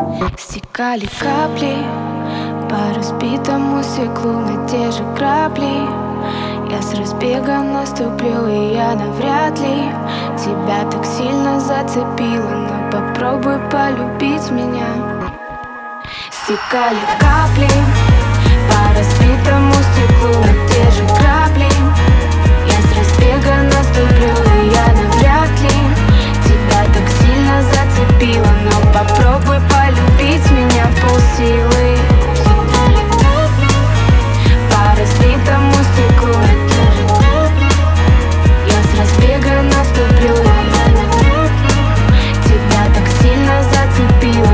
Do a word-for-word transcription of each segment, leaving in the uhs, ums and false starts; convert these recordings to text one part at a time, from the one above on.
Стекали капли по разбитому стеклу на те же грабли. Я с разбега наступлю, и я навряд ли тебя так сильно зацепила. Но попробуй полюбить меня. Стекали капли по разбитому стеклу на те же грабли. Я с разбега наступлю, и я навряд ли тебя так сильно зацепила. Но попробуй полюбить меня в полсилы. По разбитому стеклу я с разбега наступлю, тебя так сильно зацепила.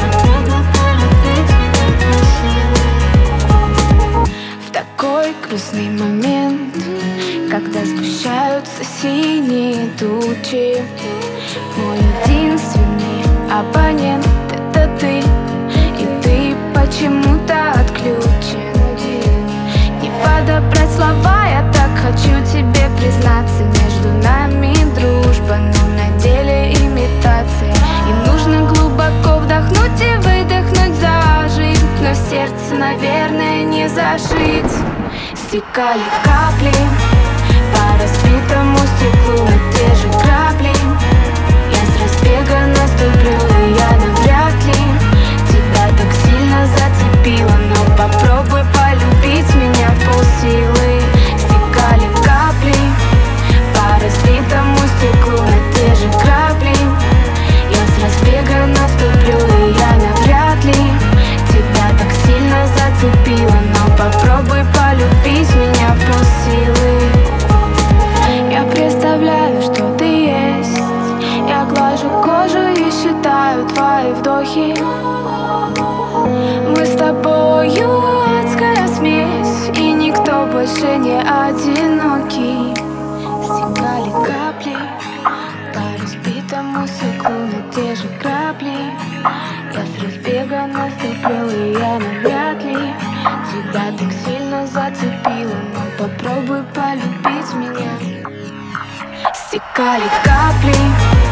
В такой грустный момент, когда сгущаются синие тучи, мой единственный оппонент — это ты. И ты почему-то отключен. Не подобрать слова, я так хочу тебе признаться. Между нами дружба, но на деле имитация. И нужно глубоко вдохнуть и выдохнуть за жизнь, но сердце, наверное, не зашить. Стекали капли по разбитому стеклу на те же грабли. Я с разбега наступлю, и я навряд ли тебя так сильно зацепила. Но попробуй полюбить меня в полсилы. Стекали капли по разбитому стеклу на те же грабли. Я с разбега наступлю, и я навряд ли тебя так сильно зацепила. Но попробуй полюбить меня в полсилы. Я представляю, что ты есть. Я глажу кожу и считаю твои вдохи. Мы с тобою адская смесь, и никто больше не одинокий. Стекали капли по разбитому стеклу на те же грабли. Я с разбега наступлю, и я навряд ли тебя так сильно зацепила. Но попробуй полюбить меня. Стекали капли